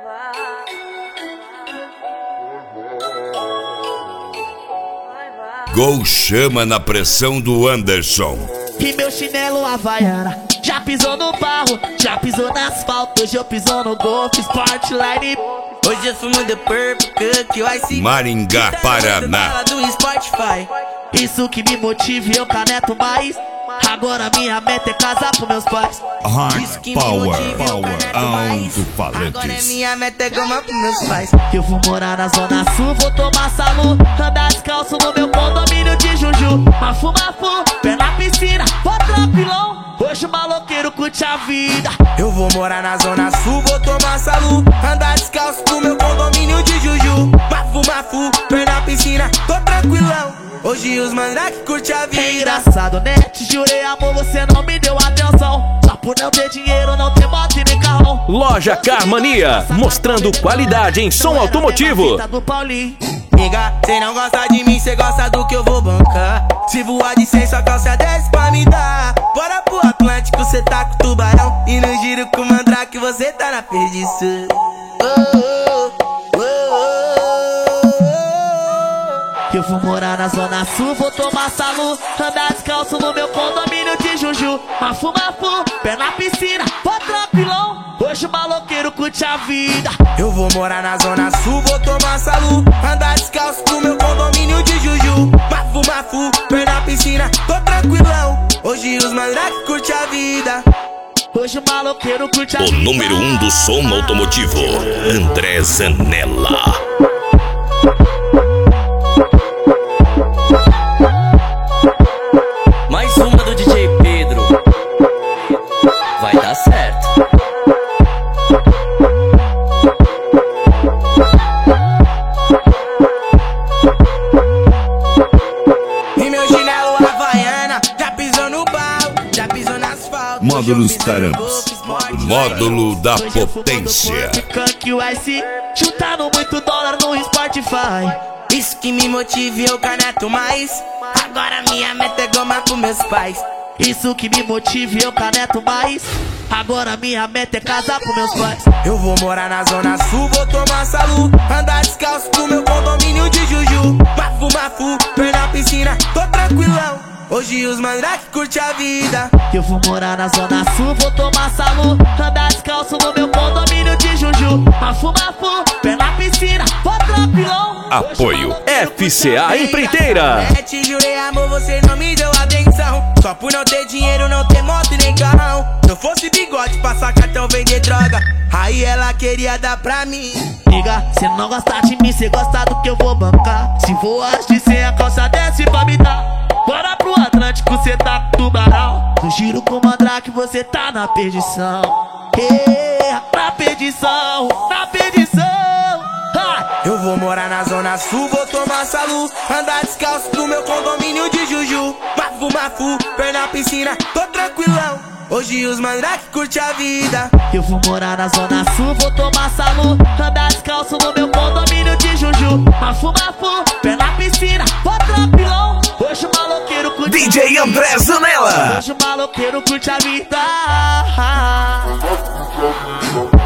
Gol chama na pressão do Anderson. E meu chinelo Havaiana já pisou no barro, já pisou no asfalto. Hoje eu piso no Golf Sportline. Hoje eu fumo The Purple Cook, o Ice Maringá, Paraná. do Spotify. Isso que me motiva e eu caneto mais. Agora minha meta é casar com meus pais. Isso que me motiva e eu caneto mais. Agora minha meta é goma com meus pais. Eu vou morar na Zona Sul, vou tomar salu, andar descalço no meu condomínio de Juju. Mafu, pé na piscina, vou tranquilão. Hoje o maloqueiro curte a vida. Eu vou morar na Zona Sul, vou tomar salu, andar descalço no meu condomínio de Juju. Mafu, pé na piscina, tô tranquilão. Hoje os mandrake curte a vida. É engraçado, né? Te jurei amor, você não me deu atenção. Só por não ter dinheiro, não ter moto e nem carrão. Loja Carmania, mostrando qualidade em som automotivo. Nega, cê não gosta de mim, cê gosta do que eu vou bancar. Se voar de 100, sua calça desce pra me dar. Bora pro Atlântico, cê tá com tubarão. E no giro com mandrake, você tá na perdição. Eu vou morar na Zona Sul, vou tomar salu, andar descalço no meu condomínio de Juju. Mafu, pé na piscina, vou tranquilão. Hoje o maloqueiro curte a vida. Eu vou morar na Zona Sul, vou tomar salu, andar descalço no meu condomínio de Juju. Mafu, pé na piscina, tô tranquilão. Hoje os mandrake curte a vida. Hoje o maloqueiro curte a vida. O número 1 do som automotivo, André Zanella. Mais uma do DJ Pedro. Vai dar certo. E meu chinelo Havaiana já pisou no barro, já pisou no asfalto. Módulos Tarampos, módulo da potência. Que o Ice chutando muito dólar no Spotify. Isso que me motiva e eu caneto mais. Agora minha meta é goma com meus pais. Isso que me motiva e eu caneto mais. Agora minha meta é casar com meus pais. Eu vou morar na Zona Sul, vou tomar salu, andar descalço no meu condomínio de Juju. Mafu, pé na piscina, tô tranquilão. Hoje os mandrake curte a vida. Eu vou morar na Zona Sul, vou tomar salu, andar descalço no meu condomínio de Juju. Mafu, pé na piscina, vou tranquilão. Apoio FCA Empreiteira. Te jurei amor, você não me deu atenção. Só por não ter dinheiro, não ter moto e nem carrão. Se eu fosse bigode, passar cartão, vender droga, aí ela queria dar pra mim. Liga, cê não gosta de mim, cê gosta do que eu vou bancar. Se voar de 100, a calça desce pra me dar. Bora pro Atlântico, cê tá com tubarão. No giro com mandrake, você tá na perdição. Na perdição, na perdição. Eu vou morar na Zona Sul, vou tomar salu, andar descalço no meu condomínio de Juju. Mafu, pé na piscina, tô tranquilão. Hoje os mandrake curte a vida. Eu vou morar na Zona Sul, vou tomar salu, andar descalço no meu condomínio de Juju. Mafu, pé na piscina, vou tranquilão. Hoje o maloqueiro curte DJ André Zanella. Hoje o maloqueiro curte a vida.